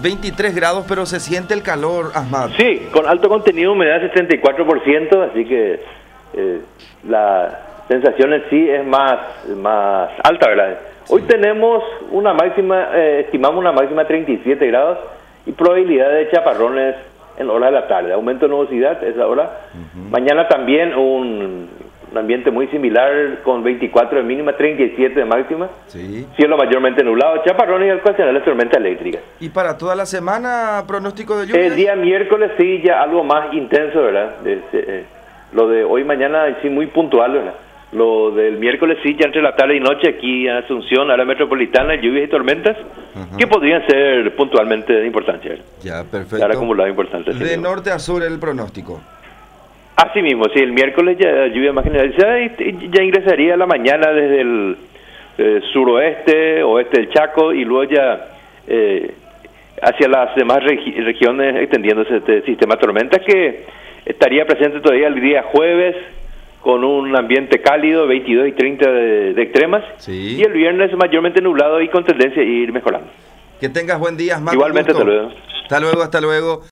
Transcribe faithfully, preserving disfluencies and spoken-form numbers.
veintitrés grados, pero se siente el calor, Ahmad. Sí, con alto contenido de humedad, setenta y cuatro por ciento, así que eh, la sensación en sí es más, más alta, ¿verdad? Sí. Hoy tenemos una máxima, eh, estimamos una máxima de treinta y siete grados y probabilidad de chaparrones en horas de la tarde. Aumento de nubosidad es la hora. Uh-huh. Mañana también un, un ambiente muy similar con veinticuatro de mínima, treinta y siete de máxima. Sí. Cielo mayormente nublado, chaparrones y ocasionales tormentas eléctricas. ¿Y para toda la semana pronóstico de lluvia? El día miércoles sí, ya algo más intenso, ¿verdad? De, de, eh, lo de hoy, mañana sí muy puntual, ¿verdad? Lo del miércoles sí, ya entre la tarde y noche aquí en Asunción, área metropolitana, lluvias y tormentas, uh-huh. que podrían ser puntualmente de importancia, ¿verdad? Ya, perfecto. Ahora acumulado importante. De mismo. Norte a sur el pronóstico. Así mismo, sí, el miércoles ya lluvia más generalizada y, y ya ingresaría a la mañana desde el eh, suroeste, oeste del Chaco y luego ya eh, hacia las demás regi- regiones extendiéndose este sistema de tormentas que estaría presente todavía el día jueves con un ambiente cálido, veintidós y treinta de, de extremas, sí. Y el viernes mayormente nublado y con tendencia a ir mejorando. Que tengas buen día, Ahmad. Igualmente, hasta luego. Hasta luego, hasta luego.